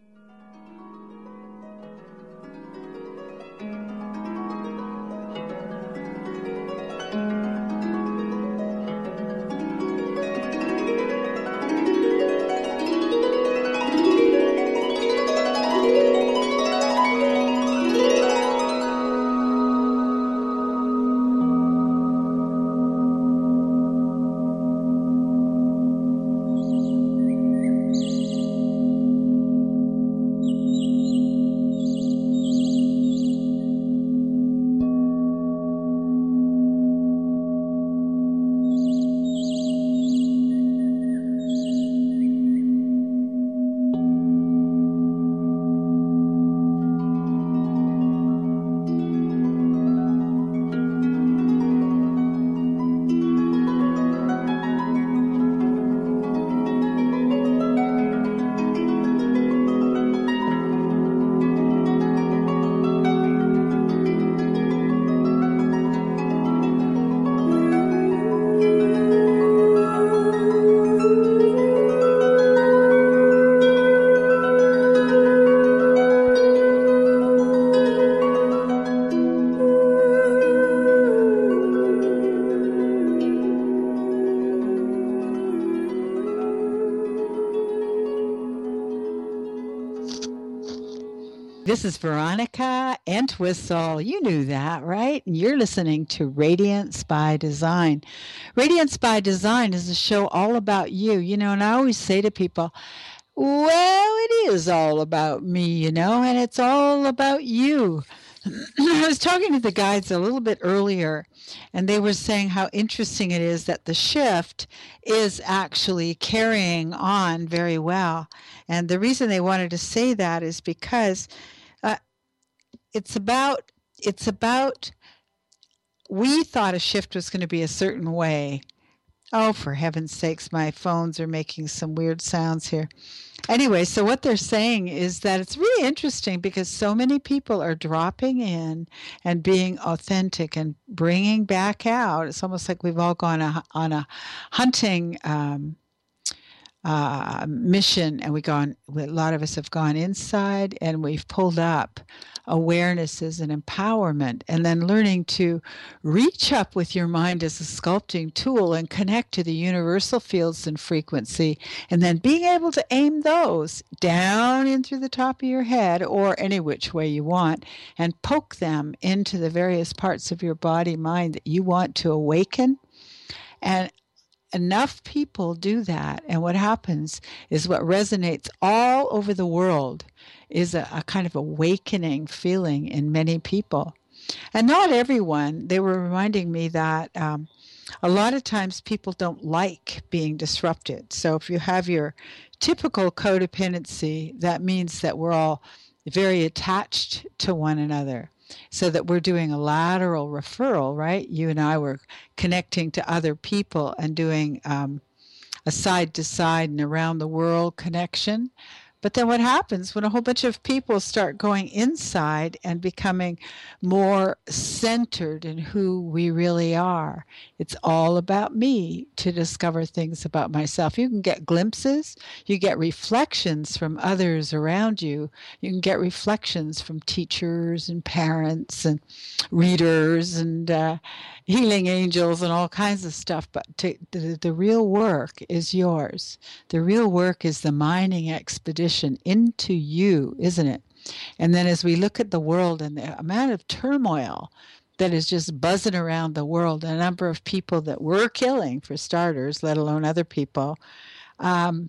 This is Veronica Entwistle. You knew that, right? And you're listening to Radiance by Design. Radiance by Design is a show all about you, and I always say to people, well, it is all about me, and it's all about you. I was talking to the guides a little bit earlier, and they were saying how interesting it is that the shift is actually carrying on very well. And the reason they wanted to say that is because uh, it's about we thought a shift was going to be a certain way. Oh, for heaven's sakes, my phones are making some weird sounds here. Anyway, so what they're saying is that it's really interesting because so many people are dropping in and being authentic and bringing back out. It's almost like we've all gone on a hunting mission, and a lot of us have gone inside and we've pulled up awarenesses and empowerment, and then learning to reach up with your mind as a sculpting tool and connect to the universal fields and frequency, and then being able to aim those down in through the top of your head or any which way you want and poke them into the various parts of your body mind that you want to awaken. And enough people do that, and what happens is what resonates all over the world is a kind of awakening feeling in many people. And not everyone. They were reminding me that a lot of times people don't like being disrupted. So if you have your typical codependency, that means that we're all very attached to one another, so that we're doing a lateral referral, right? You and I were connecting to other people and doing a side to side and around the world connection. But then what happens when a whole bunch of people start going inside and becoming more centered in who we really are? It's all about me to discover things about myself. You can get glimpses, you get reflections from others around you. You can get reflections from teachers and parents and readers and healing angels and all kinds of stuff. But the real work is yours. The real work is the mining expedition into you, isn't it? And then as we look at the world and the amount of turmoil that is just buzzing around the world, a number of people that we're killing, for starters, let alone other people, I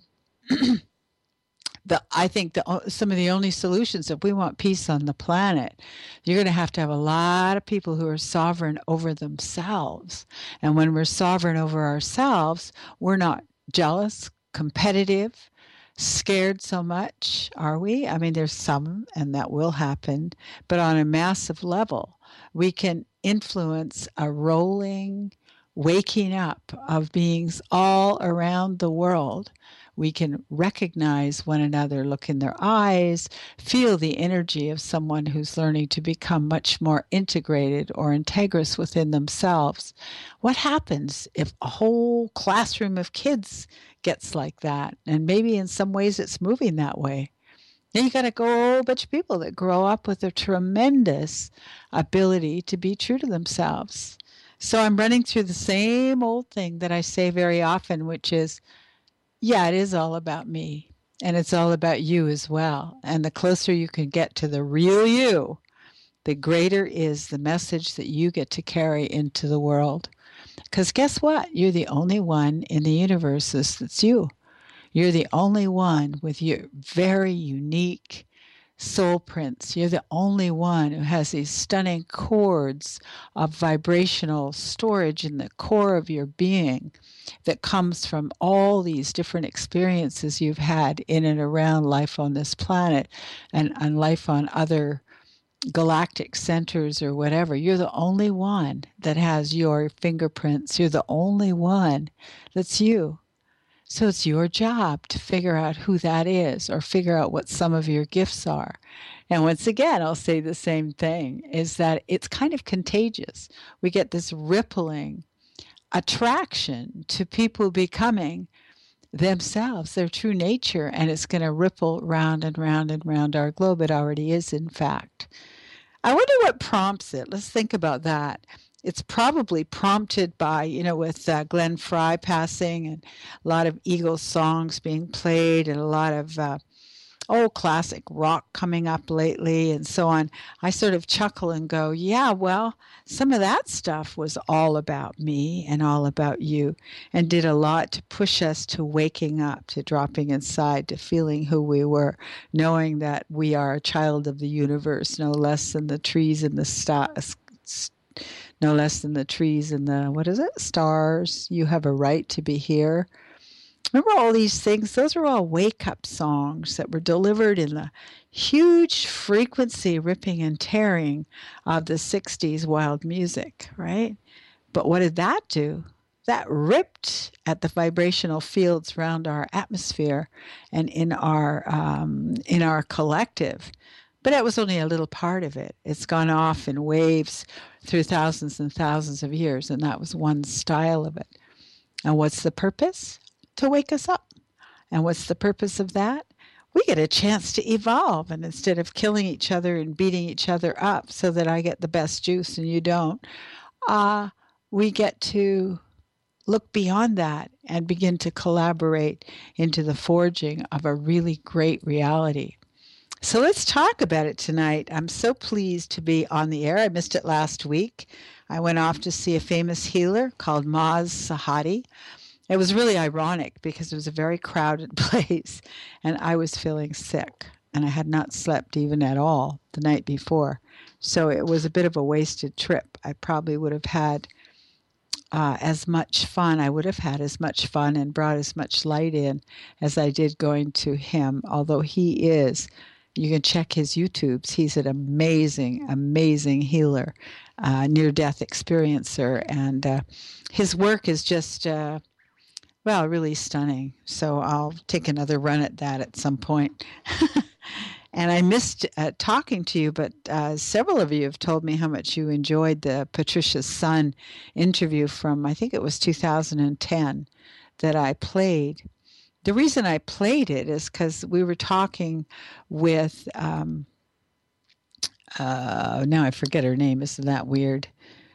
think some of the only solutions, if we want peace on the planet, you're going to have a lot of people who are sovereign over themselves. And when we're sovereign over ourselves, we're not jealous, competitive, scared so much, are we? I mean, there's some, and that will happen, but on a massive level, we can influence a rolling, waking up of beings all around the world. We can recognize one another, look in their eyes, feel the energy of someone who's learning to become much more integrated or integrous within themselves. What happens if a whole classroom of kids gets like that? And maybe in some ways it's moving that way. Then you got a whole bunch of people that grow up with a tremendous ability to be true to themselves. So I'm running through the same old thing that I say very often, which is, yeah, it is all about me. And it's all about you as well. And the closer you can get to the real you, the greater is the message that you get to carry into the world. Because guess what? You're the only one in the universe that's you. You're the only one with your very unique soul prints. You're the only one who has these stunning chords of vibrational storage in the core of your being that comes from all these different experiences you've had in and around life on this planet and life on other galactic centers or whatever. You're the only one that has your fingerprints. You're the only one that's you. So it's your job to figure out who that is or figure out what some of your gifts are. And once again, I'll say the same thing, is that it's kind of contagious. We get this rippling attraction to people becoming themselves, their true nature, and it's going to ripple round and round and round our globe. It already is, in fact. I wonder what prompts it. Let's think about that. It's probably prompted by, with Glenn Fry passing and a lot of Eagles songs being played and a lot of classic rock coming up lately and so on. I sort of chuckle and go, yeah, well, some of that stuff was all about me and all about you and did a lot to push us to waking up, to dropping inside, to feeling who we were, knowing that we are a child of the universe, no less than the trees and the stars. No less than the trees and the stars. You have a right to be here. Remember all these things? Those are all wake-up songs that were delivered in the huge frequency ripping and tearing of the 60s wild music, right? But what did that do? That ripped at the vibrational fields around our atmosphere and in our collective. But that was only a little part of it. It's gone off in waves through thousands and thousands of years, and that was one style of it. And what's the purpose? To wake us up. And what's the purpose of that? We get a chance to evolve, and instead of killing each other and beating each other up so that I get the best juice and you don't, we get to look beyond that and begin to collaborate into the forging of a really great reality. So let's talk about it tonight. I'm so pleased to be on the air. I missed it last week. I went off to see a famous healer called Maz Sahadi. It was really ironic because it was a very crowded place and I was feeling sick and I had not slept even at all the night before. So it was a bit of a wasted trip. I probably would have had as much fun. I would have had as much fun and brought as much light in as I did going to him, although he is. You can check his YouTubes. He's an amazing, amazing healer, near-death experiencer, and his work is just, really stunning. So I'll take another run at that at some point. And I missed talking to you, but several of you have told me how much you enjoyed the Patricia Sun interview from, I think it was 2010, that I played. The reason I played it is because we were talking with, now I forget her name, isn't that weird?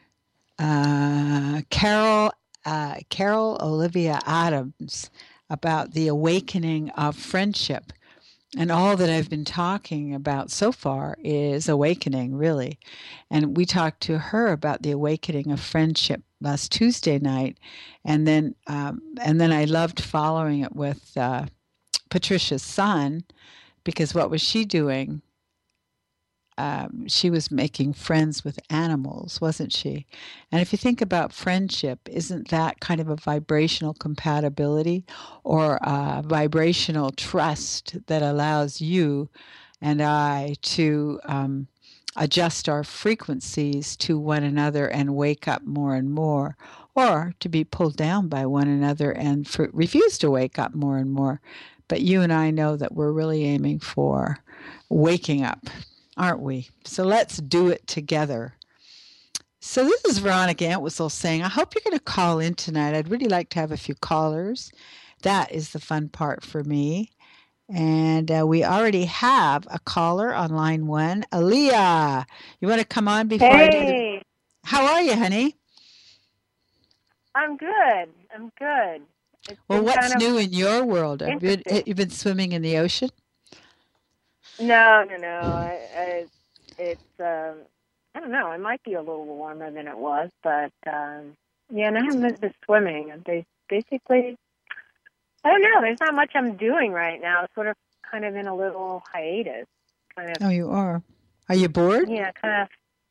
Carol Olivia Adams about the awakening of friendship. And all that I've been talking about so far is awakening, really. And we talked to her about the awakening of friendship last Tuesday night, and then I loved following it with Patricia's Sun, because what was she doing? She was making friends with animals, wasn't she? And if you think about friendship, isn't that kind of a vibrational compatibility or a vibrational trust that allows you and I to adjust our frequencies to one another and wake up more and more, or to be pulled down by one another and refuse to wake up more and more? But you and I know that we're really aiming for waking up, aren't we? So let's do it together. So this is Veronica Entwistle saying, I hope you're going to call in tonight. I'd really like to have a few callers. That is the fun part for me. And we already have a caller on line 1. Aaliyah, you want to come on before I do the... Hey, How are you, honey? I'm good. I'm good. It's Well, been what's kind of new in your world? interesting. You've been swimming in the ocean? No. It's I don't know. It might be a little warmer than it was, but yeah, and I haven't been swimming. Basically, I don't know. There's not much I'm doing right now. Sort of, kind of in a little hiatus. Kind of, Oh, you are. Are you bored? yeah, kind of.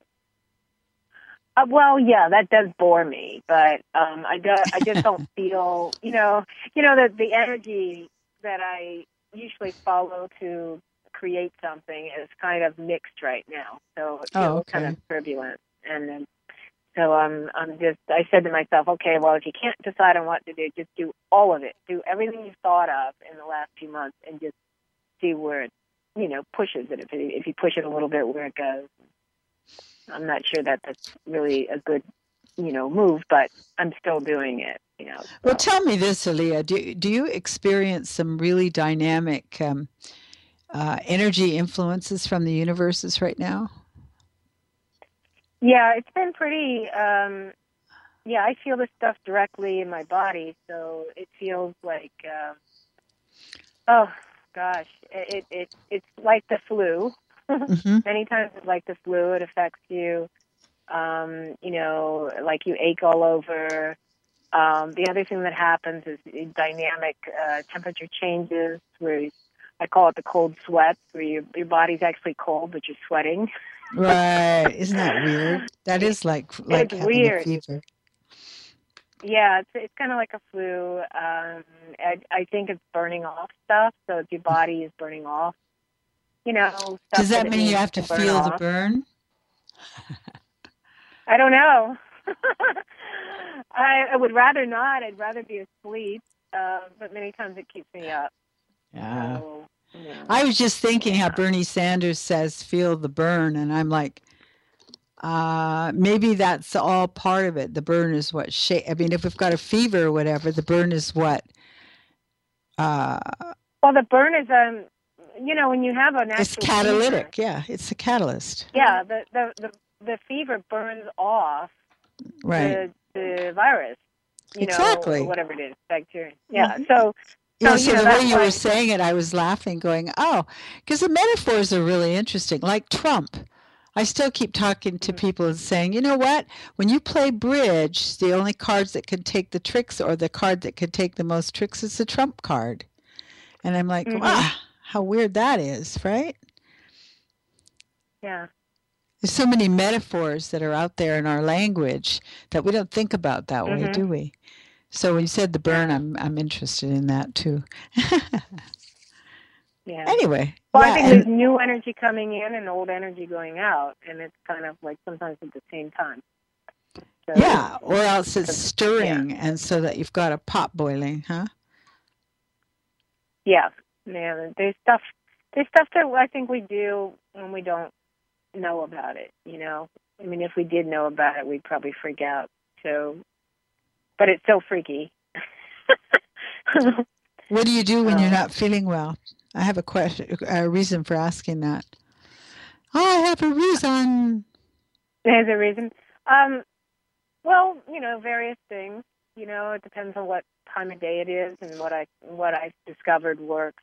Well, yeah, that does bore me, but I just don't feel, that the energy that I usually follow to create something is kind of mixed right now. So it Oh, feels kind of okay. turbulent, and then so I said to myself, okay, well, if you can't decide on what to do, just do all of it, do everything you've thought of in the last few months, and just see where it, pushes it. If you push it a little bit, where it goes. I'm not sure that that's really a good, move, but I'm still doing it, Well, so. tell me this, Aaliyah. Do you experience some really dynamic energy influences from the universes right now? Yeah, it's been pretty, yeah, I feel this stuff directly in my body, so it feels like, oh, gosh, it's like the flu. Mm-hmm. Many times it's like the flu. It affects you, like you ache all over. The other thing that happens is dynamic temperature changes, where I call it the cold sweats, where your body's actually cold, but you're sweating. Right. Isn't that weird? That is like It's having a weird. fever. Yeah, it's kind of like a flu. I think it's burning off stuff. So if your body is burning off, stuff Does that that it mean you needs have to to burn feel the off. burn? I don't know. I would rather not. I'd rather be asleep. But many times it keeps me up. Yeah. So, I was just thinking how yeah. Bernie Sanders says feel the burn, and I'm like, maybe that's all part of it. The burn is what I mean, if we've got a fever or whatever, the burn is what uh, Well, the burn is when you have a it's natural fever, catalytic. Yeah, it's a catalyst. yeah, the fever burns off Right. the virus, or Exactly. whatever it is, bacteria. Yeah. Mhm. So Yeah, so the way that's you were why. saying it, I was laughing, going, oh, because the metaphors are really interesting. Like Trump. I still keep talking to Mhm. people and saying, you know what? When you play bridge, the only cards that can take the tricks or the card that can take the most tricks is the Trump card. And I'm like, Mhm. wow, how weird that is, right? Yeah. There's so many metaphors that are out there in our language that we don't think about that way, Mhm. do we? So when you said the burn, Yeah. I'm interested in that too. Yeah. Anyway, Well, I yeah, think and there's new energy coming in and old energy going out, and it's kind of like sometimes at the same time. So, yeah, or else it's yeah. stirring, and so that you've got a pot boiling, huh? Yeah. Yeah. There's stuff that I think we do when we don't know about it. I mean, if we did know about it, we'd probably freak out. So, but it's so freaky. What do you do when you're So, not feeling well? I have a reason for asking that. I have a reason. there's a reason. Um, well, various things. It depends on what time of day it is and what I've discovered works.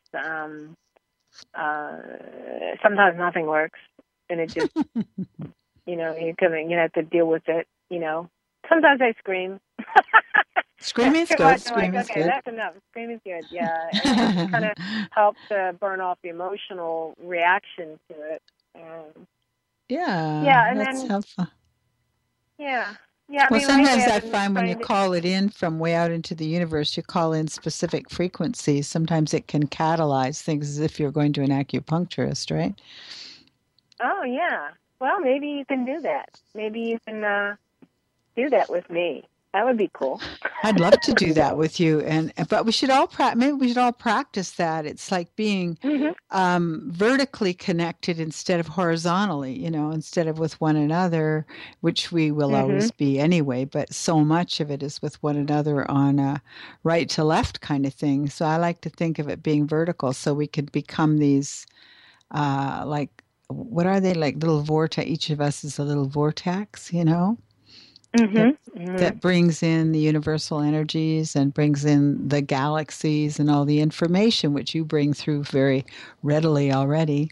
Sometimes nothing works, and it just you have to deal with it. Sometimes I scream. That's Screaming's too good. much. I'm like, Screaming's okay, good. that's enough. Screaming's good. Yeah, it just kind of helps to burn off the emotional reaction to it. Yeah, Yeah, and that's then helpful. yeah, yeah. I Well, mean, lately sometimes I've I been find when you trying to. call it in from way out into the universe, you call in specific frequencies. Sometimes it can catalyze things as if you're going to an acupuncturist, right? Oh yeah. Well, maybe you can do that. Maybe you can do that with me. That would be cool. I'd love to do that with you, but we should all maybe we should all practice that. It's like being Hmm. vertically connected instead of horizontally, instead of with one another, which we will Hmm. always be anyway. But so much of it is with one another on a right to left kind of thing. So I like to think of it being vertical, so we could become these like what are they, like little vortex? Each of us is a little vortex, that Hmm. Hmm. that brings in the universal energies and brings in the galaxies and all the information which you bring through very readily already.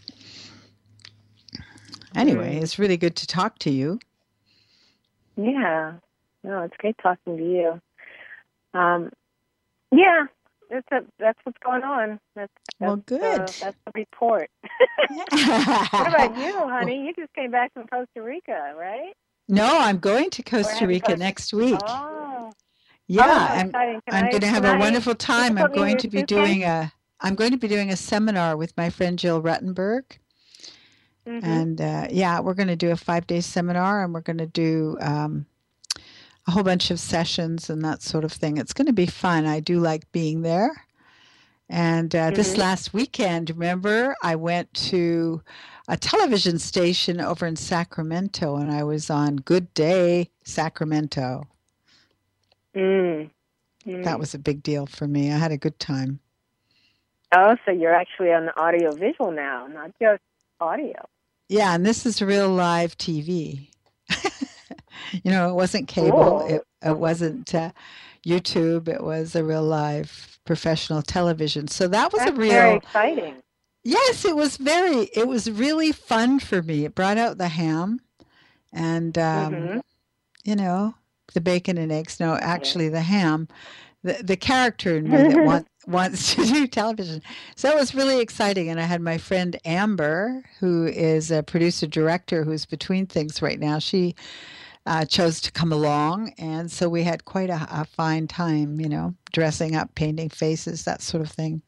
Anyway, Mm. it's really good to talk to you. Yeah. No, it's great talking to you. Um, yeah, that's what's going on. Well, good. That's the report. What about you, honey? You just came back from Costa Rica, right? No, I'm going to Or Costa have you Rica gone? next week. Oh, Yeah, oh, I'm exciting! I'm going to have Can a I? wonderful You can time. put me in your suitcase. I'm going to be doing a seminar with my friend Jill Ruttenberg. Mhm. And yeah, we're going to do a 5-day seminar, and we're going to do a whole bunch of sessions and that sort of thing. It's going to be fun. I do like being there. And this Mhm. last weekend, remember, I went to a television station over in Sacramento, and I was on Good Day Sacramento. Mm. That Mm. was a big deal for me. I had a good time. Oh, so you're actually on the audio visual now, not just audio. Yeah, and this is real live TV. It wasn't cable. Cool. It wasn't YouTube. It was a real live professional television. So that was a That's very real, exciting. yes, it was really fun for me. It brought out the ham and, Mhm. you know, the bacon and eggs. No, Yeah. actually the ham, the character in me that wants to do television. So it was really exciting. And I had my friend Amber, who is a producer director who's between things right now. She chose to come along. And so we had quite a fine time, dressing up, painting faces, that sort of thing.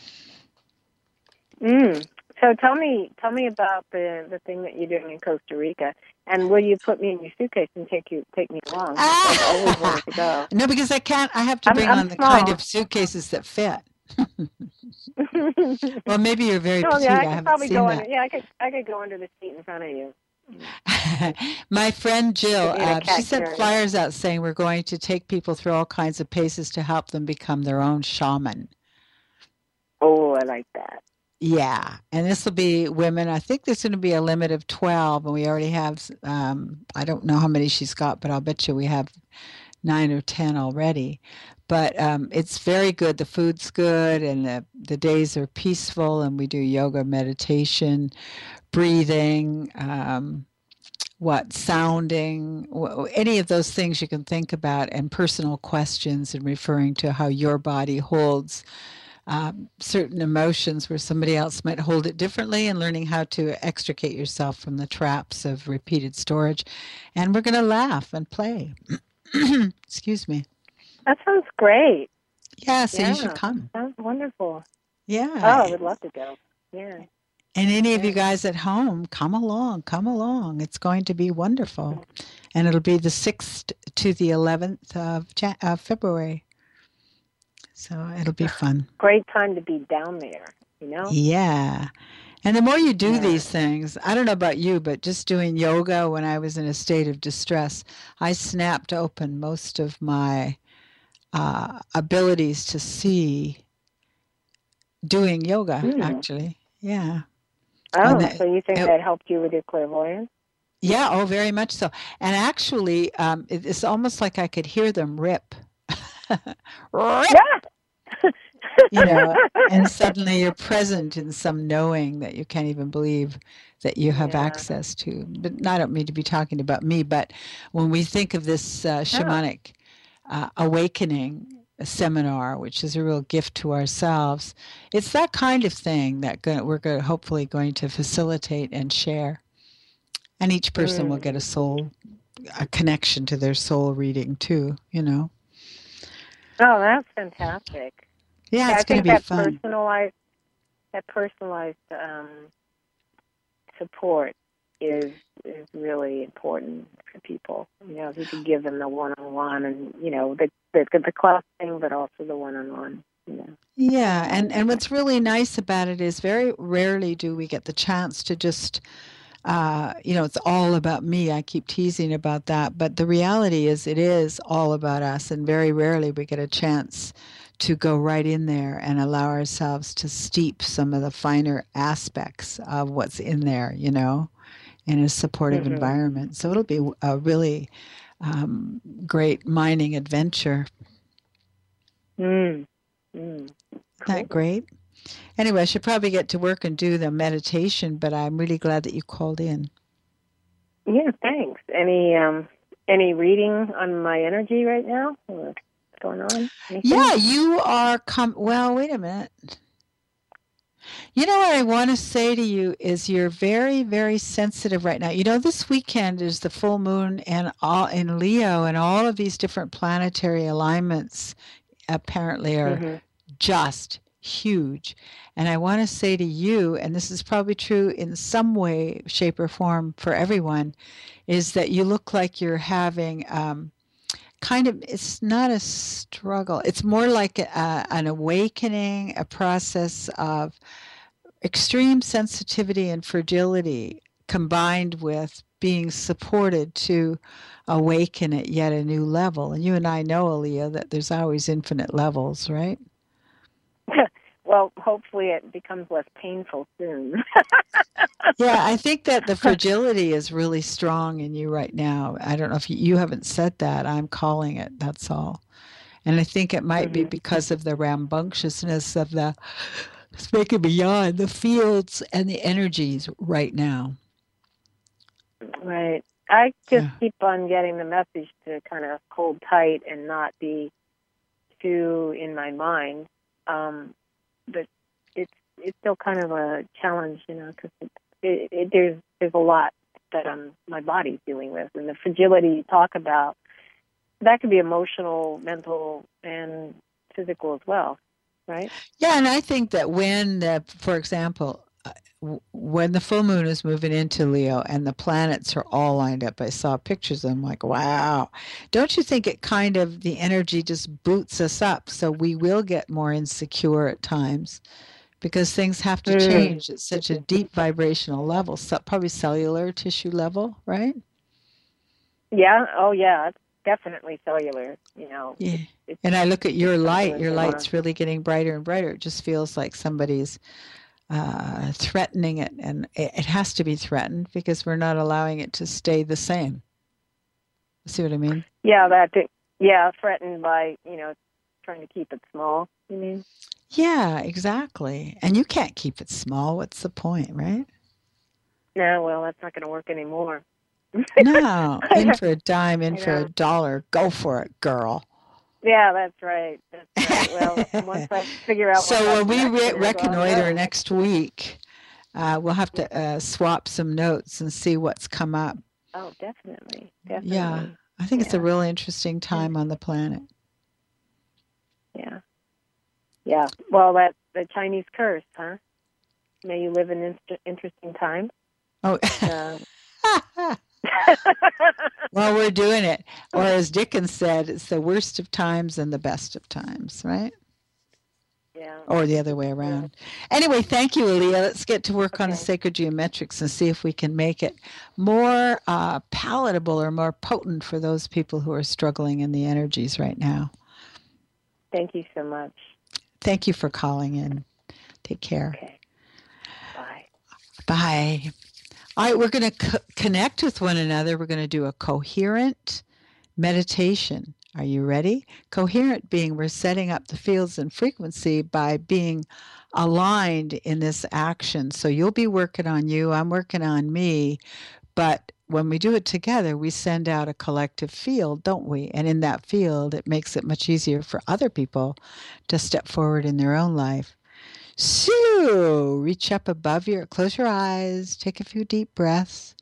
Mm. So tell me about the thing that you're doing in Costa Rica, and will you put me in your suitcase and take me along? I've always wanted to go. No, because I can't. I have to bring I'm on the kind small. of suitcases that fit. Well, maybe you're very Oh yeah, petite. I I could haven't probably seen go under. that. Yeah, I could go under the seat in front of you. My friend Give Jill, me the she cat sent carrier. flyers out saying we're going to take people through all kinds of paces to help them become their own shaman. Oh, I like that. Yeah, and this will be women. I think there's going to be a limit of 12, and we already have, I don't know how many she's got, but I'll bet you we have 9 or 10 already. But it's very good. The food's good, and the days are peaceful, and we do yoga, meditation, breathing, sounding, any of those things you can think about, and personal questions and referring to how your body holds certain emotions where somebody else might hold it differently, and learning how to extricate yourself from the traps of repeated storage. And we're going to laugh and play. Excuse me. That sounds great. Yeah, so you should Yeah, come. sounds wonderful. Oh, Yeah. I would love to go. Yeah, And any of you yeah. guys at home, come along, come along. It's going to be wonderful. And it'll be the 6th to the 11th of February. So it'll be fun. Great time to be down there. You know. Yeah. And the more you do Yeah. these things, I don't know about you, but just doing yoga when I was in a state of distress, I snapped open most of my abilities to see doing yoga, Mm. actually. Yeah. And Oh, that, so you think it, that helped you with your clairvoyance? yeah, oh, very much so. And actually, it's almost like I could hear them rip. Rip! Yeah. And suddenly you're present in some knowing that you can't even believe that you have Yeah. access to. But I don't mean to be talking about me, but when we think of this Oh. shamanic awakening seminar, which is a real gift to ourselves, it's that kind of thing that we're hopefully going to facilitate and share. And each person will Mm. get a connection to their soul reading too, Oh, that's fantastic. Yeah, Yeah, it's I going to think be fun. that personalized support is really important for people. If you could give them the one-on-one, and the class thing, but also the one-on-one. Yeah, and what's really nice about it is very rarely do we get the chance to just it's all about me. I keep teasing about that, but the reality is it is all about us, and very rarely we get a chance to go right in there and allow ourselves to steep some of the finer aspects of what's in there, in a supportive Mm-hmm. environment. So it'll be a really great mining adventure. Mm. Isn't Cool. that great? Anyway, I should probably get to work and do the meditation, but I'm really glad that you called in. Yeah, thanks. Any reading on my energy right now? What's going on? Anything? Yeah, you are well, wait a minute. You know what I want to say to you is you're very, very sensitive right now. This weekend is the full moon and all in Leo, and all of these different planetary alignments apparently are just huge. And I want to say to you, and this is probably true in some way, shape, or form for everyone, is that you look like you're having it's not a struggle. It's more like an awakening, a process of extreme sensitivity and fragility combined with being supported to awaken at yet a new level. And you and I know, Aaliyah, that there's always infinite levels, right? Well, hopefully it becomes less painful soon. Yeah, I think that the fragility is really strong in you right now. I don't know if you haven't said that. I'm calling it, that's all. And I think it might be because of the rambunctiousness of the speaking beyond the fields and the energies right now. Right. I just keep on getting the message to kind of hold tight and not be too in my mind. But it's still kind of a challenge, because there's a lot that my body's dealing with, and the fragility you talk about, that could be emotional, mental, and physical as well, right? Yeah, and I think that for example, when the full moon is moving into Leo and the planets are all lined up, I saw pictures. I'm like, wow. Don't you think it kind of, the energy just boots us up? So we will get more insecure at times because things have to change at such a deep vibrational level, probably cellular tissue level, right? Yeah. Oh, yeah. It's definitely cellular, Yeah. And I look at your light. Your light's really getting brighter and brighter. It just feels like somebody's threatening it, and it has to be threatened because we're not allowing it to stay the same. See what I mean? Yeah, threatened by trying to keep it small. You mean? Yeah, exactly. And you can't keep it small. What's the point, right? No, well, that's not going to work anymore. No, in for a dime, in for a dollar. Go for it, girl. Yeah, that's right. Well, once I figure out. So when we reconnoiter next week, we'll have to swap some notes and see what's come up. Oh, definitely. Yeah, I think it's a really interesting time on the planet. Yeah. Yeah. Well, that's the Chinese curse, huh? May you live in interesting times. Oh. Well, we're doing it. Or as Dickens said, it's the worst of times and the best of times, right? Yeah. Or the other way around. Anyway, thank you, Aaliyah. Let's get to work on the sacred geometrics and see if we can make it more palatable or more potent for those people who are struggling in the energies right now. Thank you so much. Thank you for calling in. Take care. Okay. Bye. Bye. All right, we're going to connect with one another. We're going to do a coherent meditation. Are you ready? Coherent being we're setting up the fields and frequency by being aligned in this action. So you'll be working on you, I'm working on me, but when we do it together, we send out a collective field, don't we? And in that field, it makes it much easier for other people to step forward in their own life. So reach up above close your eyes, take a few deep breaths.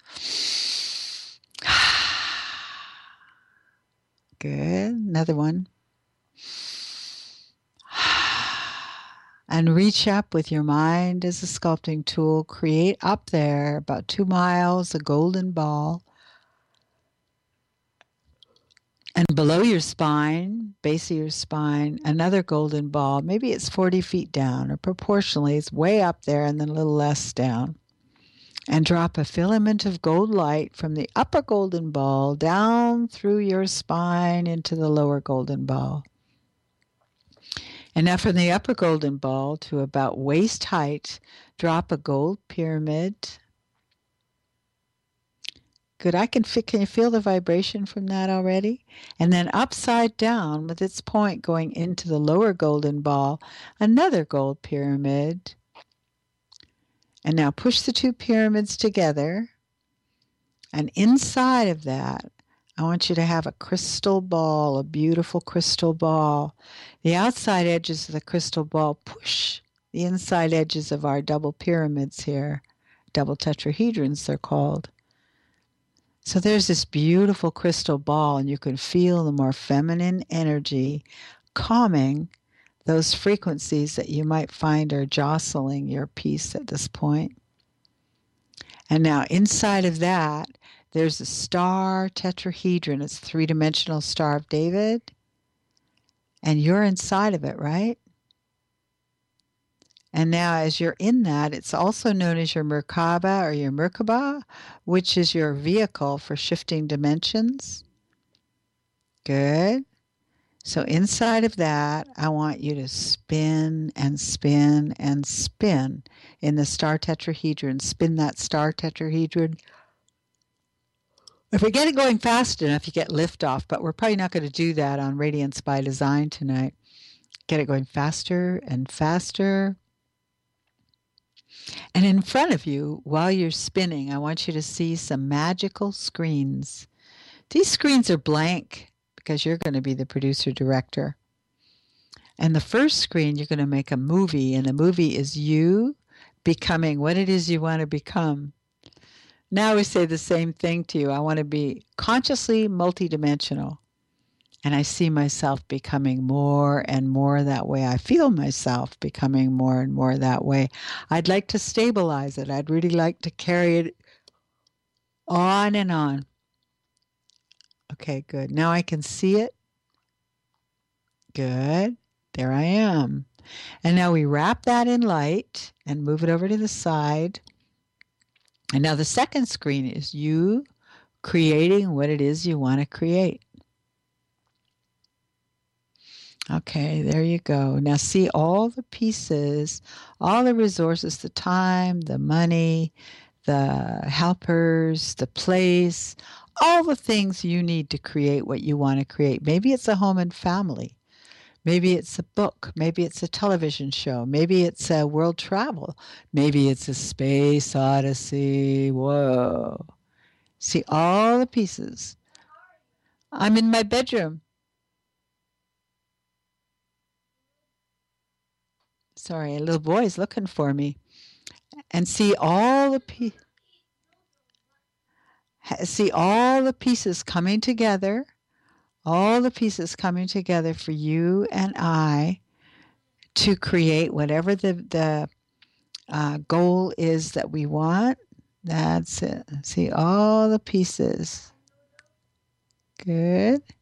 Good. Another one. and reach up with your mind as a sculpting tool. Create up there, about 2 miles, a golden ball. And below your spine, base of your spine, another golden ball. Maybe it's 40 feet down, or proportionally, it's way up there and then a little less down. And drop a filament of gold light from the upper golden ball down through your spine into the lower golden ball. And now from the upper golden ball to about waist height, drop a gold pyramid. Good. Can you feel the vibration from that already? And then upside down with its point going into the lower golden ball, another gold pyramid. And now push the two pyramids together. And inside of that, I want you to have a crystal ball, a beautiful crystal ball. The outside edges of the crystal ball push the inside edges of our double pyramids here. Double tetrahedrons, they're called. So there's this beautiful crystal ball, and you can feel the more feminine energy calming those frequencies that you might find are jostling your peace at this point. And now inside of that, there's a star tetrahedron. It's a three-dimensional Star of David. And you're inside of it, right? And now as you're in that, it's also known as your Merkaba or your Merkaba, which is your vehicle for shifting dimensions. Good. So inside of that, I want you to spin and spin and spin in the star tetrahedron. Spin that star tetrahedron. If we get it going fast enough, you get liftoff, but we're probably not going to do that on Radiance by Design tonight. Get it going faster and faster. And in front of you, while you're spinning, I want you to see some magical screens. These screens are blank because you're going to be the producer-director. And the first screen, you're going to make a movie, and the movie is you becoming what it is you want to become. Now we say the same thing to you. I want to be consciously multidimensional. And I see myself becoming more and more that way. I feel myself becoming more and more that way. I'd like to stabilize it. I'd really like to carry it on and on. Okay, good. Now I can see it. Good. There I am. And now we wrap that in light and move it over to the side. And now the second screen is you creating what it is you want to create. Okay, there you go. Now see all the pieces, all the resources, the time, the money, the helpers, the place, all the things you need to create what you want to create. Maybe it's a home and family. Maybe it's a book. Maybe it's a television show. Maybe it's a world travel. Maybe it's a space odyssey. Whoa. See all the pieces. I'm in my bedroom. Sorry, a little boy's looking for me. And see all the pieces coming together. All the pieces coming together for you and I to create whatever the goal is that we want. That's it. See all the pieces. Good.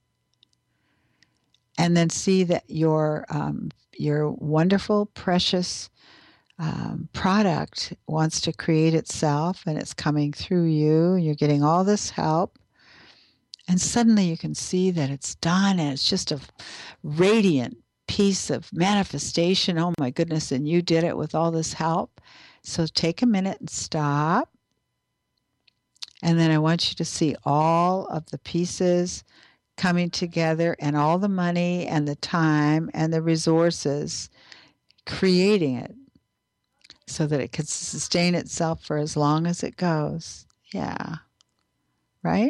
And then see that your wonderful, precious product wants to create itself, and it's coming through you. You're getting all this help. And suddenly you can see that it's done, and it's just a radiant piece of manifestation. Oh my goodness, and you did it with all this help. So take a minute and stop. And then I want you to see all of the pieces coming together, and all the money and the time and the resources creating it so that it can sustain itself for as long as it goes. Yeah. Right?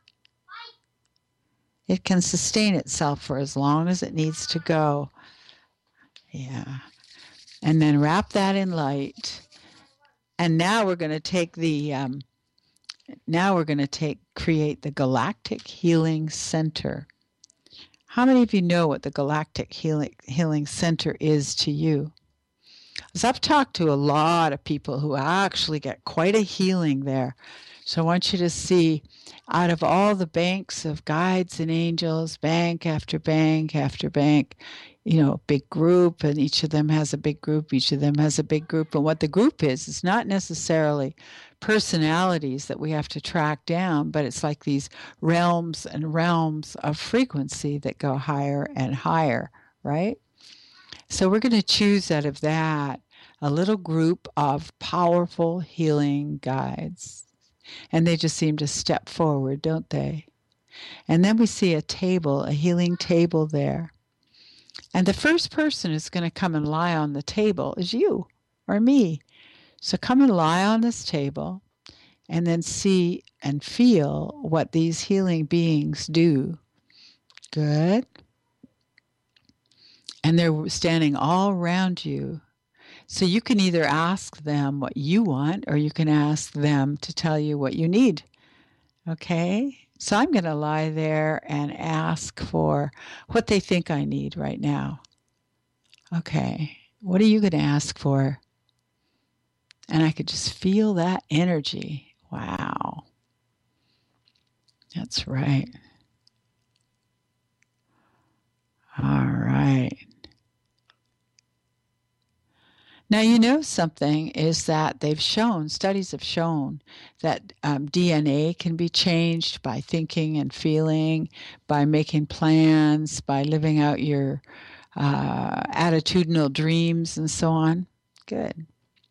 It can sustain itself for as long as it needs to go. Yeah. And then wrap that in light. And now we're going to take create the Galactic Healing Center. How many of you know what the Galactic Healing Center is to you? Because I've talked to a lot of people who actually get quite a healing there. So I want you to see, out of all the banks of guides and angels, bank after bank after bank, big group, and each of them has a big group, each of them has a big group. And what the group is not necessarily personalities that we have to track down, but it's like these realms and realms of frequency that go higher and higher, right? So we're going to choose out of that a little group of powerful healing guides. And they just seem to step forward, don't they? And then we see a table, a healing table there. And the first person who's going to come and lie on the table is you or me. So come and lie on this table and then see and feel what these healing beings do. Good. And they're standing all around you. So you can either ask them what you want, or you can ask them to tell you what you need. Okay? So I'm going to lie there and ask for what they think I need right now. Okay. What are you going to ask for? And I could just feel that energy. Wow. That's right. All right. Now, something is that studies have shown that DNA can be changed by thinking and feeling, by making plans, by living out your attitudinal dreams and so on. Good.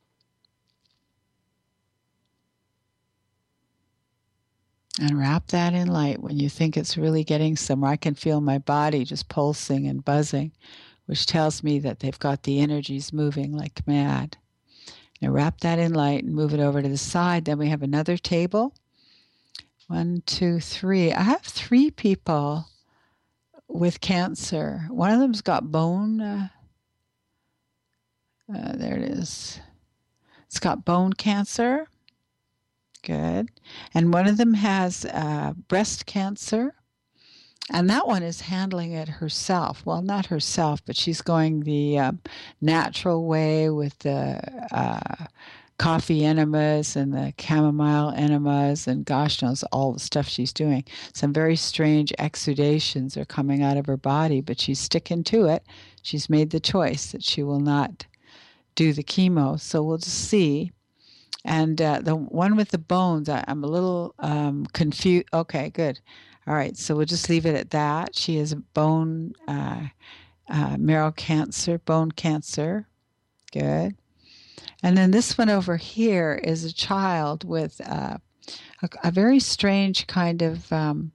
And wrap that in light when you think it's really getting somewhere. I can feel my body just pulsing and buzzing, which tells me that they've got the energies moving like mad. Now wrap that in light and move it over to the side. Then we have another table. 1, 2, 3. I have 3 people with cancer. One of them's got bone. There it is. It's got bone cancer. Good. And one of them has breast cancer. And that one is handling it herself. Well, not herself, but she's going the natural way with the coffee enemas and the chamomile enemas and gosh knows all the stuff she's doing. Some very strange exudations are coming out of her body, but she's sticking to it. She's made the choice that she will not do the chemo. So we'll just see. And the one with the bones, I'm a little confused. Okay, good. All right, so we'll just leave it at that. She has bone marrow cancer, bone cancer. Good. And then this one over here is a child with a very strange kind of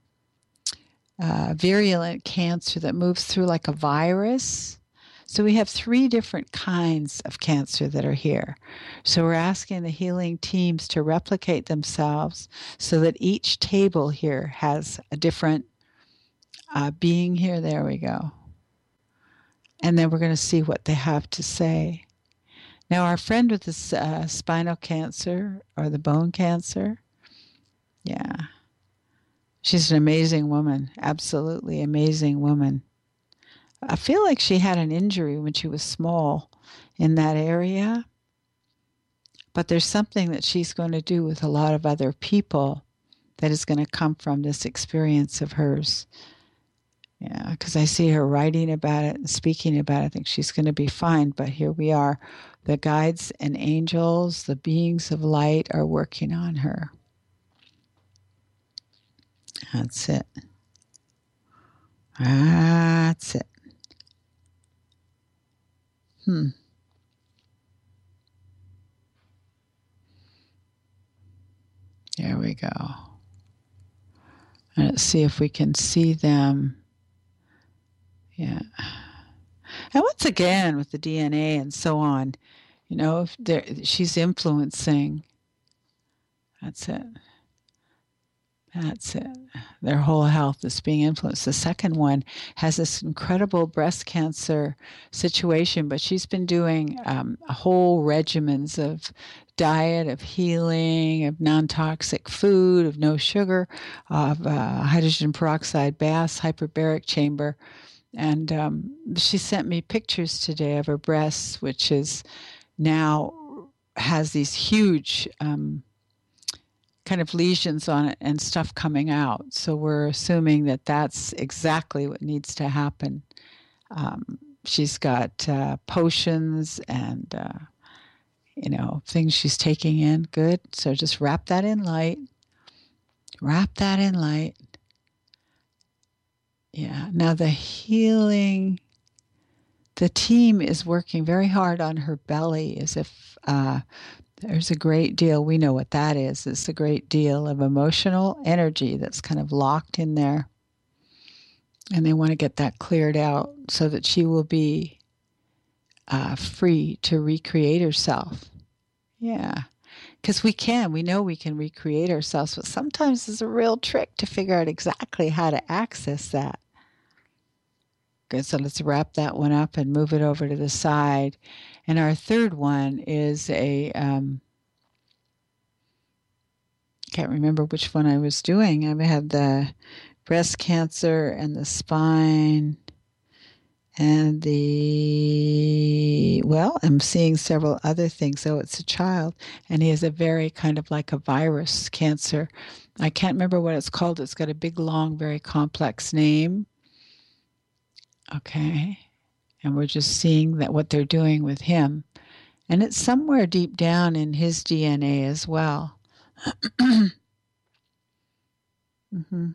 virulent cancer that moves through like a virus. So we have 3 different kinds of cancer that are here. So we're asking the healing teams to replicate themselves so that each table here has a different being here. There we go. And then we're going to see what they have to say. Now, our friend with the spinal cancer or the bone cancer, yeah, she's an amazing woman, absolutely amazing woman. I feel like she had an injury when she was small in that area, but there's something that she's going to do with a lot of other people that is going to come from this experience of hers. Yeah, because I see her writing about it and speaking about it. I think she's going to be fine, but here we are. The guides and angels, the beings of light are working on her. That's it. That's it. There we go. And let's see if we can see them. Yeah. And once again, with the DNA and so on, she's influencing. That's it. That's it. Their whole health is being influenced. The second one has this incredible breast cancer situation, but she's been doing whole regimens of diet, of healing, of non-toxic food, of no sugar, of hydrogen peroxide baths, hyperbaric chamber. And she sent me pictures today of her breasts, which is now has these huge kind of lesions on it and stuff coming out. So we're assuming that that's exactly what needs to happen. She's got potions and, things she's taking in. Good. So just wrap that in light. Wrap that in light. Yeah. Now the healing, the team is working very hard on her belly as if there's a great deal. We know what that is. It's a great deal of emotional energy that's kind of locked in there. And they want to get that cleared out so that she will be free to recreate herself. Yeah. Because we know we can recreate ourselves, but sometimes it's a real trick to figure out exactly how to access that. Good, so let's wrap that one up and move it over to the side. And our third one is a, can't remember which one I was doing. I had the breast cancer and the spine and I'm seeing several other things. So it's a child, and he has a very kind of like a virus cancer. I can't remember what it's called. It's got a big, long, very complex name. Okay. And we're just seeing that what they're doing with him. And it's somewhere deep down in his DNA as well. Mm-hmm.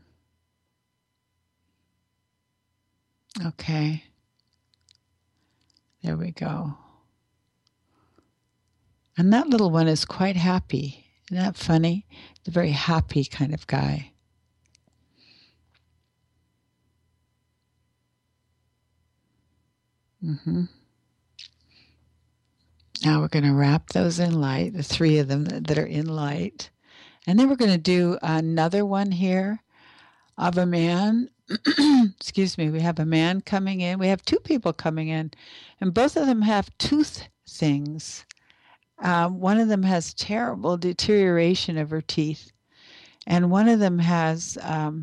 Okay. There we go. And that little one is quite happy. Isn't that funny? He's a very happy kind of guy. Mm-hmm. Now we're going to wrap those in light, the three of them that are in light. And then we're going to do another one here of a man. Excuse me. We have a man coming in. We have two people coming in, and both of them have tooth things. One of them has terrible deterioration of her teeth, and one of them has,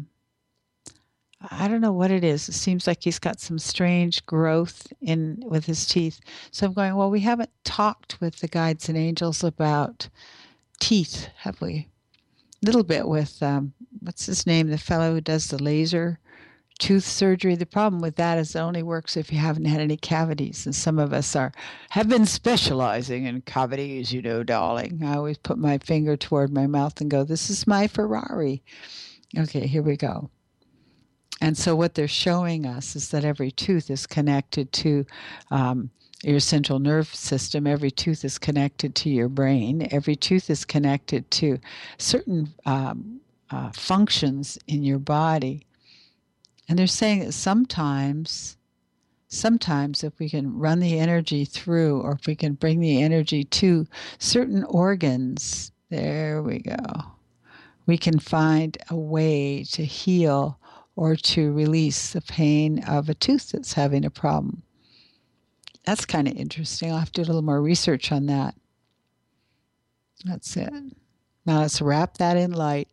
I don't know what it is. It seems like he's got some strange growth with his teeth. So I'm going, well, we haven't talked with the guides and angels about teeth, have we? A little bit with, what's his name, the fellow who does the laser tooth surgery. The problem with that is it only works if you haven't had any cavities. And some of us have been specializing in cavities, darling. I always put my finger toward my mouth and go, this is my Ferrari. Okay, here we go. And so what they're showing us is that every tooth is connected to your central nerve system. Every tooth is connected to your brain. Every tooth is connected to certain functions in your body. And they're saying that sometimes if we can run the energy through, or if we can bring the energy to certain organs, there we go, we can find a way to heal or to release the pain of a tooth that's having a problem. That's kind of interesting. I'll have to do a little more research on that. That's it. Now let's wrap that in light.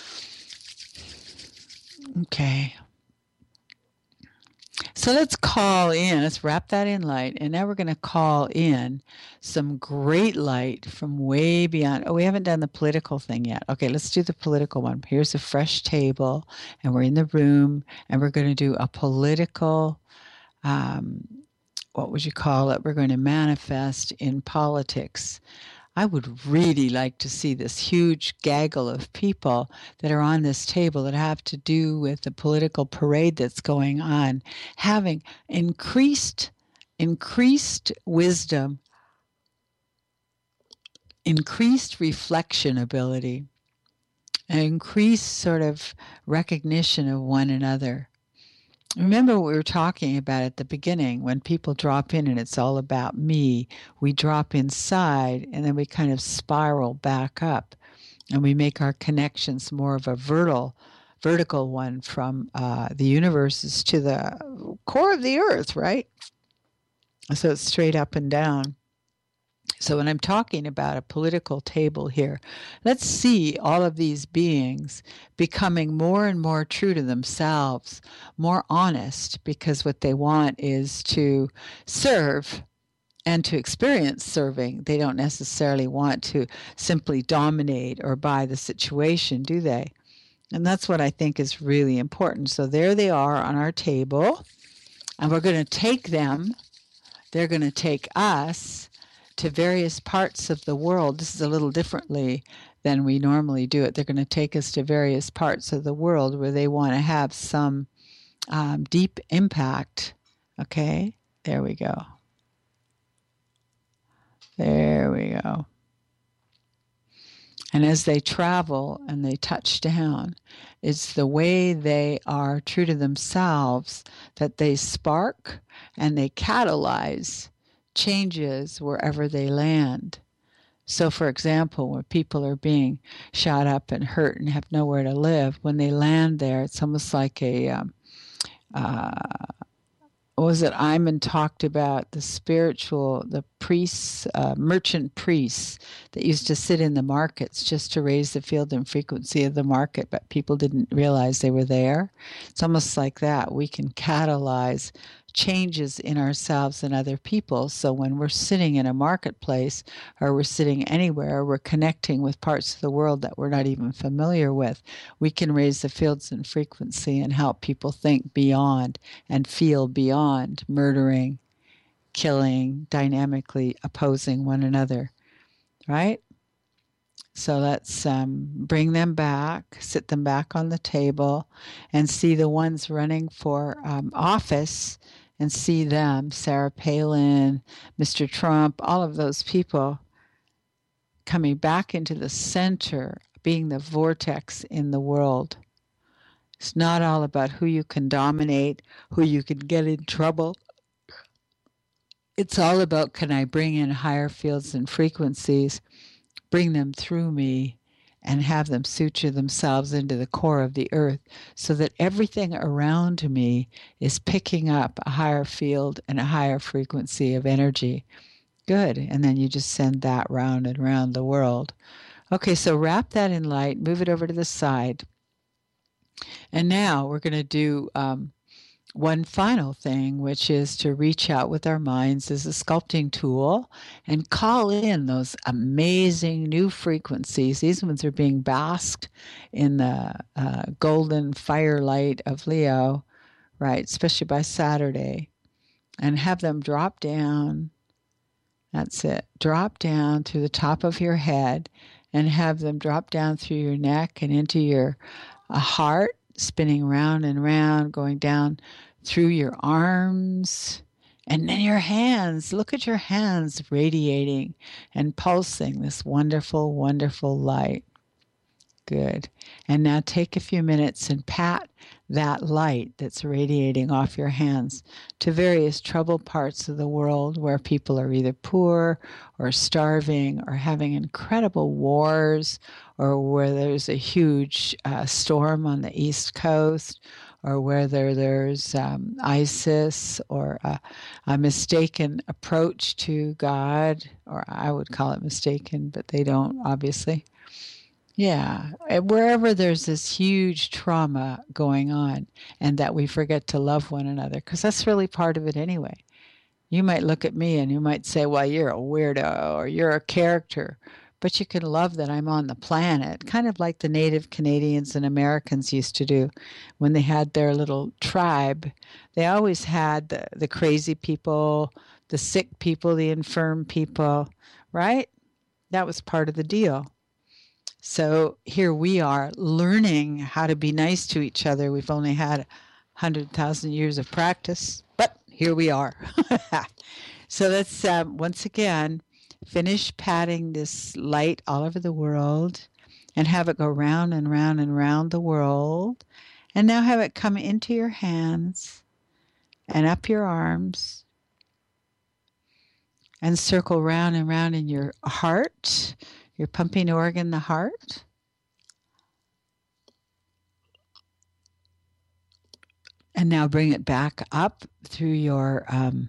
Okay. So let's wrap that in light. And now we're going to call in some great light from way beyond. Oh, we haven't done the political thing yet. Okay, let's do the political one. Here's a fresh table, and we're in the room, and we're going to do a political, what would you call it? We're going to manifest in politics. I would really like to see this huge gaggle of people that are on this table that have to do with the political parade that's going on, having increased wisdom, increased reflection ability, and increased sort of recognition of one another. Remember what we were talking about at the beginning, when people drop in and it's all about me, we drop inside and then we kind of spiral back up, and we make our connections more of a vertical one from the universes to the core of the earth, right? So it's straight up and down. So when I'm talking about a political table here, let's see all of these beings becoming more and more true to themselves, more honest, because what they want is to serve and to experience serving. They don't necessarily want to simply dominate or buy the situation, do they? And that's what I think is really important. So there they are on our table, and we're going to take them. They're going to take us to various parts of the world. This is a little differently than we normally do it. They're going to take us to various parts of the world where they want to have some deep impact. Okay, there we go. There we go. And as they travel and they touch down, it's the way they are true to themselves that they spark and they catalyze changes wherever they land. So, for example, when people are being shot up and hurt and have nowhere to live, when they land there, it's almost like a what was it? Iman talked about the priests, merchant priests that used to sit in the markets just to raise the field and frequency of the market, but people didn't realize they were there. It's almost like that. We can catalyze changes in ourselves and other people. So when we're sitting in a marketplace or we're sitting anywhere, we're connecting with parts of the world that we're not even familiar with. We can raise the fields and frequency and help people think beyond and feel beyond murdering, killing, dynamically opposing one another, right? So let's bring them back, sit them back on the table, and see the ones running for office, and see them, Sarah Palin, Mr. Trump, all of those people coming back into the center, being the vortex in the world. It's not all about who you can dominate, who you can get in trouble. It's all about, can I bring in higher fields and frequencies, bring them through me, and have them suture themselves into the core of the earth so that everything around me is picking up a higher field and a higher frequency of energy. Good. And then you just send that round and round the world. Okay, so wrap that in light, move it over to the side. And now we're going to do one final thing, which is to reach out with our minds as a sculpting tool and call in those amazing new frequencies. These ones are being basked in the golden firelight of Leo, right, especially by Saturday, and have them drop down. That's it. Drop down through the top of your head and have them drop down through your neck and into your heart, spinning round and round, going down through your arms, and then your hands. Look at your hands radiating and pulsing this wonderful, wonderful light. Good. And now take a few minutes and pat that light that's radiating off your hands to various troubled parts of the world where people are either poor or starving or having incredible wars, or where there's a huge storm on the East Coast, or where there's ISIS, or a mistaken approach to God, or I would call it mistaken, but they don't, obviously. Yeah, wherever there's this huge trauma going on and that we forget to love one another, because that's really part of it anyway. You might look at me and you might say, well, you're a weirdo or you're a character, but you can love that I'm on the planet, kind of like the Native Canadians and Americans used to do when they had their little tribe. They always had the crazy people, the sick people, the infirm people, right? That was part of the deal. So here we are learning how to be nice to each other. We've only had 100,000 years of practice, but here we are. So let's once again finish patting this light all over the world and have it go round and round and round the world. And now have it come into your hands and up your arms and circle round and round in your heart, your pumping organ, the heart. And now bring it back up through your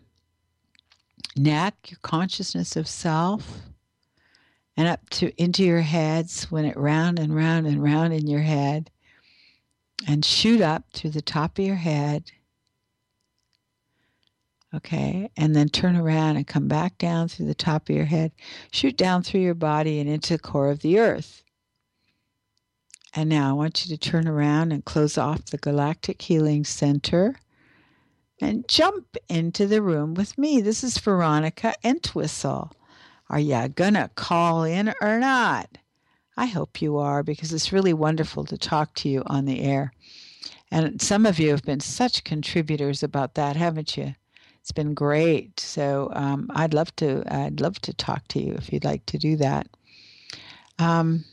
neck, your consciousness of self, and up to into your head. Spin it round and round and round in your head, and shoot up through the top of your head, Okay. And then turn around and come back down through the top of your head, shoot down through your body and into the core of the earth. And now I want you to turn around and close off the Galactic Healing Center and jump into the room with me. This is Veronica Entwistle. Are ya gonna call in or not? I hope you are, because it's really wonderful to talk to you on the air. And some of you have been such contributors about that, haven't you? It's been great. So I'd love to talk to you if you'd like to do that. Um,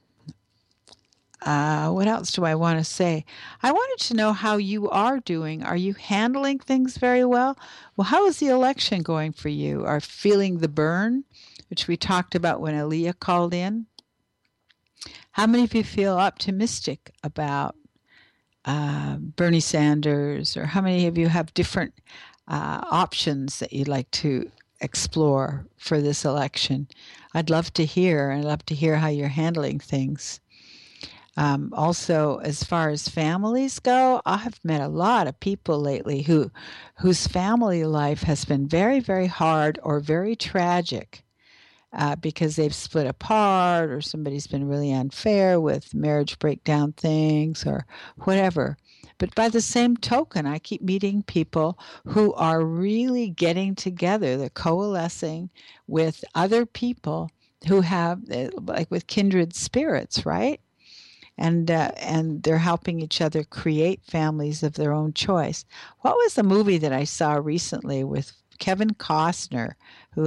what else do I want to say? I wanted to know how you are doing. Are you handling things very well? Well, how is the election going for you? Are feeling the burn, which we talked about when Aaliyah called in? How many of you feel optimistic about Bernie Sanders, or how many of you have different options that you'd like to explore for this election? I'd love to hear, and I'd love to hear how you're handling things. Also, as far as families go, I've met a lot of people lately whose family life has been very, very hard or very tragic because they've split apart, or somebody's been really unfair with marriage breakdown things or whatever. But by the same token, I keep meeting people who are really getting together. They're coalescing with other people who have, like with kindred spirits, right? And they're helping each other create families of their own choice. What was the movie that I saw recently with Kevin Costner, who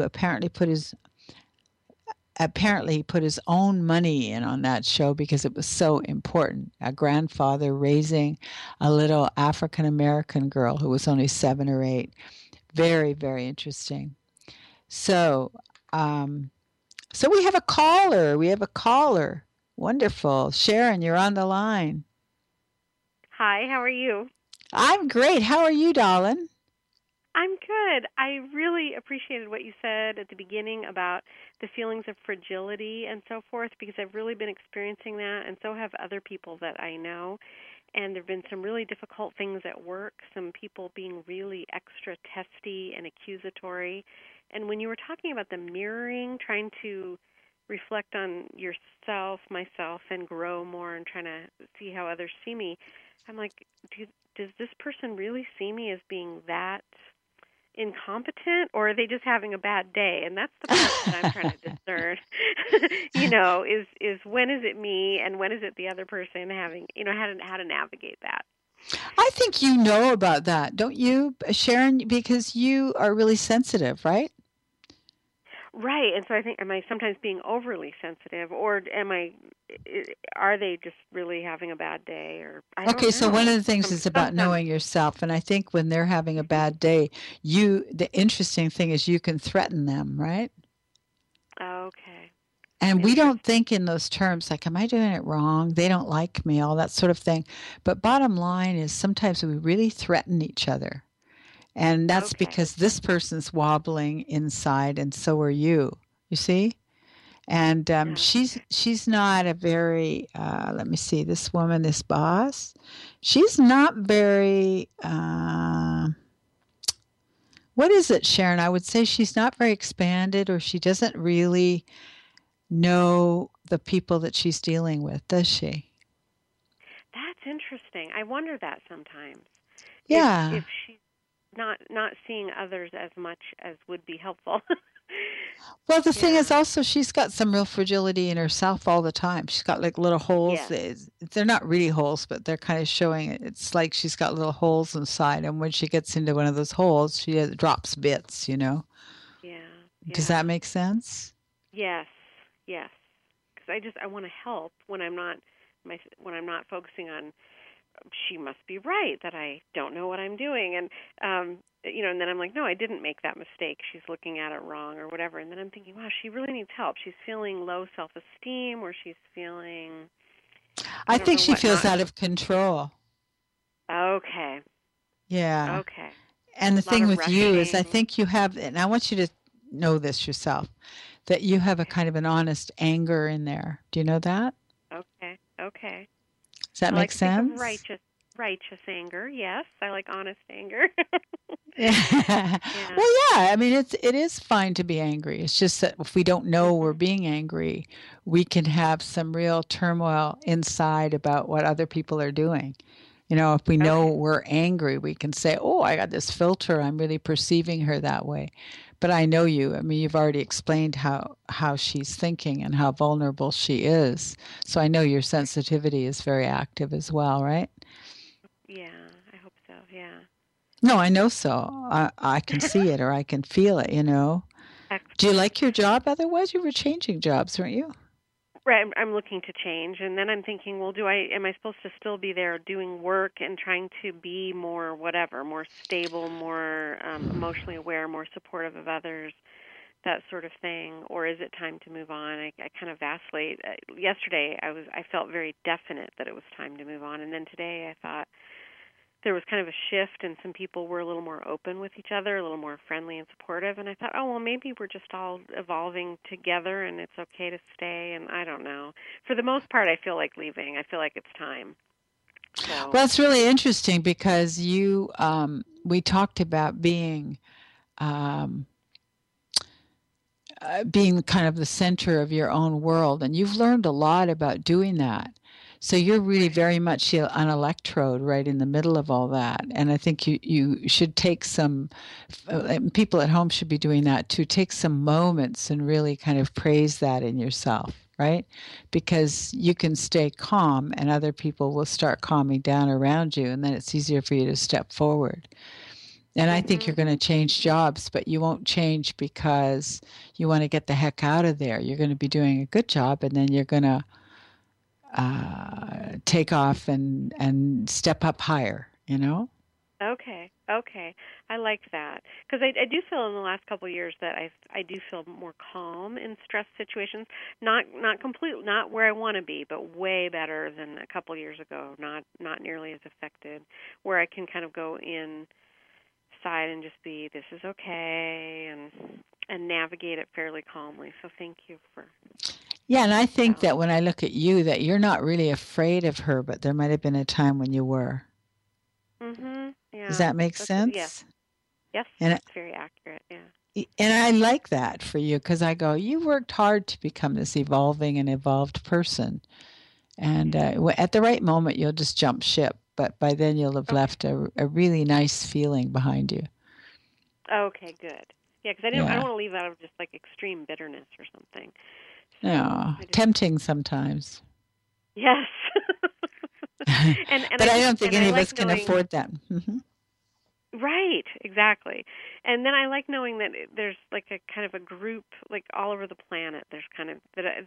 apparently he put his own money in on that show because it was so important. A grandfather raising a little African American girl who was only 7 or 8. Very, very interesting. So, um, so we have a caller. We have a caller. Wonderful. Sharon, you're on the line. Hi, how are you? I'm great. How are you, darling? I'm good. I really appreciated what you said at the beginning about the feelings of fragility and so forth, because I've really been experiencing that, and so have other people that I know. And there have been some really difficult things at work, some people being really extra testy and accusatory. And when you were talking about the mirroring, trying to reflect on yourself, myself, and grow more and trying to see how others see me, I'm like, does this person really see me as being that incompetent, or are they just having a bad day? And that's the part that I'm trying to discern. Is when is it me and when is it the other person having, how to navigate that. I think you know about that, don't you, Sharon? Because you are really sensitive, right? Right, and so I think, am I sometimes being overly sensitive, or are they just really having a bad day, or I don't Okay, so one know. of the things is about Sometimes. knowing yourself. And I think when they're having a bad day, the interesting thing is you can threaten them, right? Okay, And we don't interesting. think in those terms like, am I doing it wrong? They don't like me, all that sort of thing. But bottom line is sometimes we really threaten each other. And that's Okay, because this person's wobbling inside, and so are you. You see? And okay. she's not a very let me see, this woman, this boss, she's not very what is it, Sharon? I would say she's not very expanded, or she doesn't really know the people that she's dealing with, does she? That's interesting. I wonder that sometimes. Yeah. If she's not seeing others as much as would be helpful. Well, the thing is Yeah. also she's got some real fragility in herself all the time. She's got like little holes. Yes. They're not really holes, but they're kind of showing it. It's like she's got little holes inside, and when she gets into one of those holes, she drops bits, you know. Yeah. Does that Yeah. make sense? Yes. Yes. Because I want to help when I'm not focusing on she must be right that I don't know what I'm doing, and then I'm like, no, I didn't make that mistake. She's looking at it wrong or whatever, and then I'm thinking, wow, she really needs help. She's feeling low self-esteem, or she's feeling, I I don't think know she what, feels not out of control. okay. Yeah. Okay. And the A lot thing of with you is, I rushing. think you have, and I want you to know this yourself, that you have a Okay. kind of an honest anger in there. Do you know that? Okay. Okay. Does that I make like to think of sense? righteous anger. Yes, I like honest anger. Yeah. Yeah. Well, yeah. I mean, it is fine to be angry. It's just that if we don't know we're Mhm. being angry, we can have some real turmoil inside about what other people are doing. If we know Okay. we're angry, we can say, "Oh, I got this filter. I'm really perceiving her that way." But I know you. I mean, you've already explained how she's thinking and how vulnerable she is. So I know your sensitivity is very active as well, right? Yeah, I hope so. Yeah. No, I know so. I can see it or I can feel it. Do you Excellent. like your job? Otherwise, you were changing jobs, weren't you? Right, I'm looking to change, and then I'm thinking, well, am I supposed to still be there doing work and trying to be more whatever, more stable, more emotionally aware, more supportive of others, that sort of thing, or is it time to move on? I kind of vacillate. Yesterday, I felt very definite that it was time to move on, and then today I thought there was kind of a shift and some people were a little more open with each other, a little more friendly and supportive, and I thought, oh well, maybe we're just all evolving together and it's okay to stay. And I don't know, for the most part I feel like leaving. I feel like it's time. So Well, it's really interesting because we talked about um, being kind of the center of your own world, and you've learned a lot about doing that. So you're really right. very much an electrode right in the middle of all that. And I think you should take people at home should be doing that too. Take some moments and really kind of praise that in yourself, right? Because you can stay calm and other people will start calming down around you, and then it's easier for you to step forward. And I think you're Mhm. going to change jobs, but you won't change because you want to get the heck out of there. You're going to be doing a good job, and then you're going to take off and step up higher. Okay. Okay. I like that because I do feel in the last couple of years that I do feel more calm in stress situations. Not completely, not where I want to be, but way better than a couple of years ago. Not nearly as affected, where I can kind of go inside and just be, this is okay, and navigate it fairly calmly. So thank you for Yeah, and I think that. that when I look at you, that you're not really afraid of her, but there might have been a time when you were. Mhm. Does Yeah. that make That's yes. sense? Yes, And that's very accurate. Yeah. and I like that for you because I go, you worked hard to become this evolving and evolved person. And at the right moment, you'll just jump ship. But by then, you'll have Okay. left a really nice feeling behind you. Okay, good. Yeah, because I don't Yeah. want to leave out of just like extreme bitterness or something. So Yeah. I just Tempting sometimes. yes. But I don't think and I any of like us can knowing. afford that. Hmm. Right, exactly. And then I like knowing that there's like a kind of a group like all over the planet. There's kind of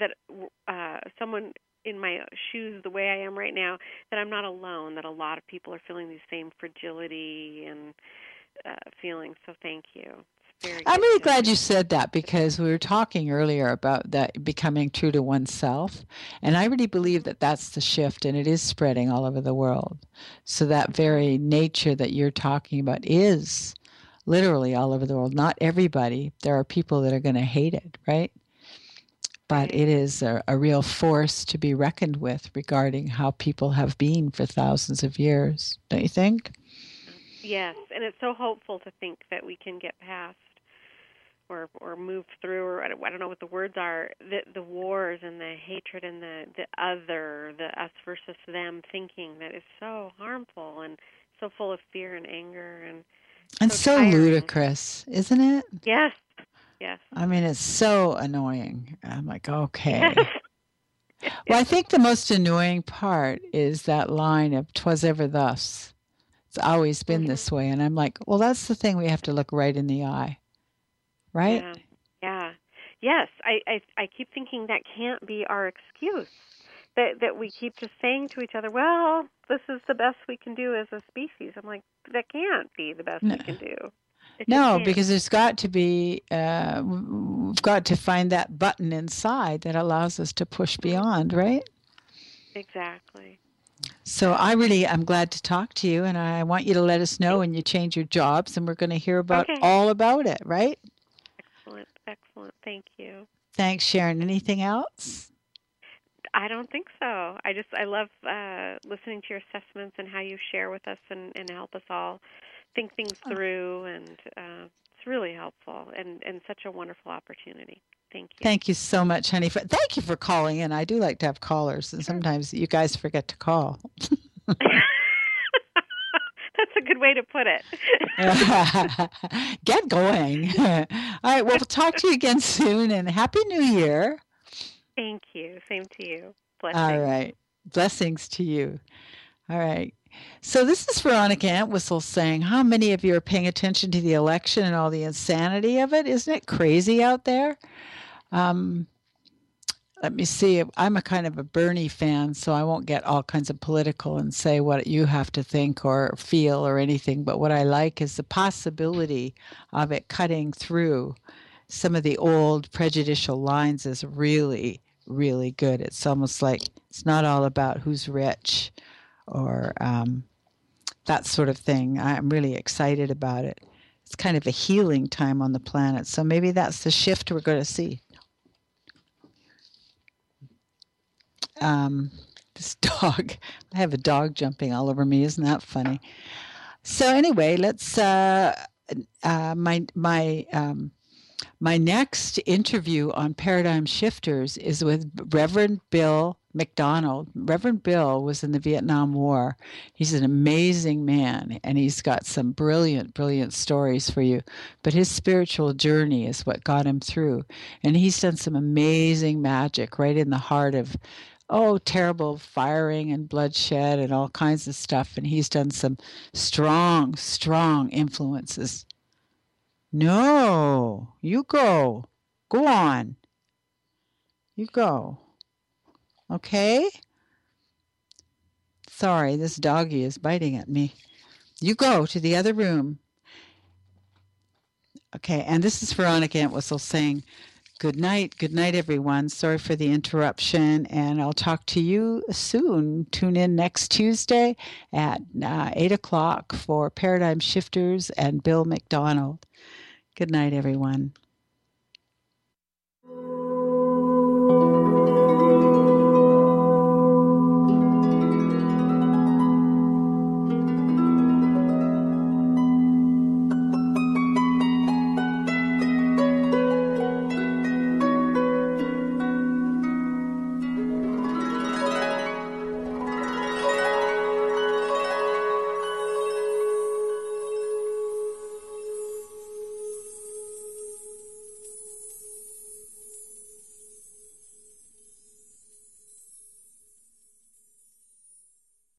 someone in my shoes the way I am right now, that I'm not alone, that a lot of people are feeling these same fragility and feelings. So thank you. It's very I'm good really to glad you said that because we were talking earlier about that becoming true to oneself. And I really believe Mhm. that that's the shift and it is spreading all over the world. So that Mhm. very nature that you're talking about is literally all over the world. Not everybody. There are people that are going to hate it, right? But Right. it is a real force to be reckoned with regarding how people have been for thousands of years, don't you think? Yes, and it's so hopeful to think that we can get past or move through, or I don't know what the words are, the wars and the hatred and the other, the us versus them thinking that is so harmful and so full of fear and anger and And so so tiring. ludicrous, isn't it? Yes. Yes. I mean, it's so annoying. I'm like, Yes. okay. Well, I Yes. think the most annoying part is that line of "'twas ever thus." It's always been Mhm. this way. And I'm like, well, that's the thing we have to look right in the eye, right? Yeah. Yeah. Yes, I keep thinking that can't be our excuse. That we keep just saying to each other, "Well, this is the best we can do as a species." I'm like, that can't be the best No, we can do. It just no, can't. because there's got to be, we've got to find that button inside that allows us to push Mhm. beyond, right? Exactly. So Exactly. I'm glad to talk to you, and I want you to let us know Thank when you change your jobs, and we're going to hear about Okay. all about it, right? Excellent. Excellent. Thank you. Thanks, Sharon. Anything else? I don't think so. I love listening to your assessments and how you share with us and help us all think things through, and it's really helpful and such a wonderful opportunity. Thank you. Thank you so much, honey. Thank you for calling in. I do like to have callers, and sometimes you guys forget to call. That's a good way to put it. Get going. All right, well, we'll talk to you again soon, and Happy New Year. Thank you. Same to you. Blessings. All right. Blessings to you. All right. So this is Veronica Entwistle saying, how many of you are paying attention to the election and all the insanity of it? Isn't it crazy out there? Let me see. I'm a kind of a Bernie fan, so I won't get all kinds of political and say what you have to think or feel or anything. But what I like is the possibility of it cutting through some of the old prejudicial lines is really, really good. It's almost like it's not all about who's rich or that sort of thing. I'm really excited about it. It's kind of a healing time on the planet. So maybe that's the shift we're going to see. This dog, I have a dog jumping all over me. Isn't that funny? So anyway, let's, my next interview on Paradigm Shifters is with Reverend Bill McDonald. Reverend Bill was in the Vietnam War. He's an amazing man, and he's got some brilliant, brilliant stories for you. But his spiritual journey is what got him through. And he's done some amazing magic right in the heart of, terrible firing and bloodshed and all kinds of stuff. And he's done some strong, strong influences. No, you go. Go on. You go. Okay? Sorry, this doggy is biting at me. You go to the other room. Okay, and this is Veronica Entwistle saying, good night, everyone. Sorry for the interruption, and I'll talk to you soon. Tune in next Tuesday at 8 o'clock for Paradigm Shifters and Bill McDonald. Good night, everyone.